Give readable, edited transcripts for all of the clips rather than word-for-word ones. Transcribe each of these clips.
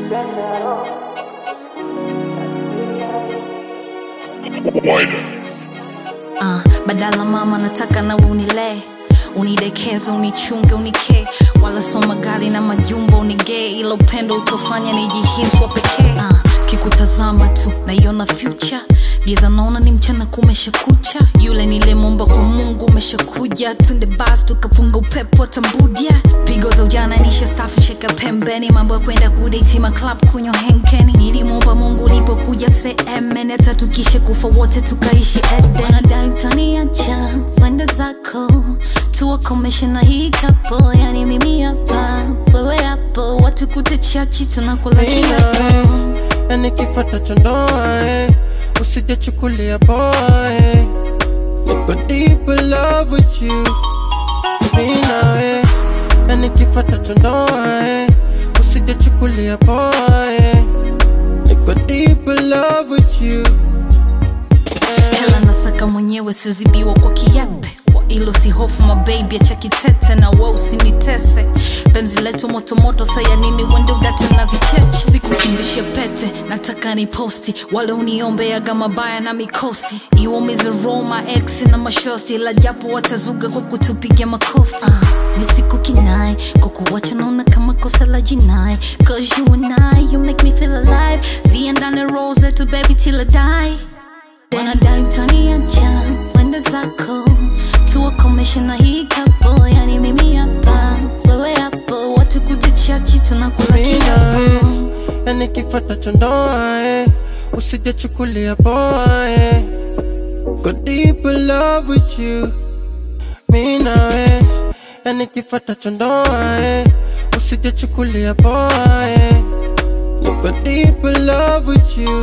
Badala mama nataka na unilee, unidekeza, unichunge, unikee. Wala soma gari na majumba unigee, ila upendo utofanya nijihisi wa pekee. Kikutazama tu naiona future, giza naona ni mchana kumesha kucha. Yule nilemomba kwa Mungu umeshakuja, twende basi tukapunga upepo tambudia. Pigo za ujana nisha staff nsheka pembeni, mambo ya kwenda kudate ma club kunywa henkeni. Nilimomba Mungu ulipokuja CMN, hata tukisha kufa wote tukaishi Eden. Wanadai utaniacha wende zako, tuwakomeshe na hii kapo. Yani mimi hapa, wewe hapo, watu kutechachi tunakula kiapo. Yani kifata chondoa usije chukulia boy. Niko deep in love with you, mimi nawe. Yani kifata chondoa usije chukulia boy. Niko deep in love with you. Hela nasaka mwenyewe siozibiwa kwa kiape. Kwa ilo si hofu mababy acha kitete na wewe usinitese. Penzi letu moto moto saya nini wende udate na vicheche. Sikukimbisha pete nataka ni posti, wale uniombeaga mabaya na mikosi. Iwaumize Roma ex na mashosti, la japo watazuga kwa kutupigia makofi. Nisiku kinai kwa kuwacha naona kama kosa la jinai. Cause you and I, you make me feel alive. Ziendane rose to baby till I die. Wanadai utaniacha wende zako, tuwakomeshe na hii kapo. Yani mimi hapa, wewe hapo, watu kutechachi tunakula kiapo. Yani kifata chondoa usije chukulia boy. Go deep in love with you, mimi nawe. Yani kifata chondoa usije chukulia boy. Go deep in love with you.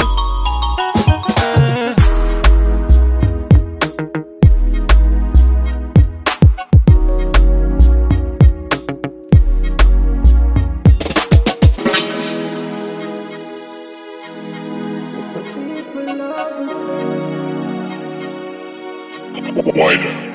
Wider.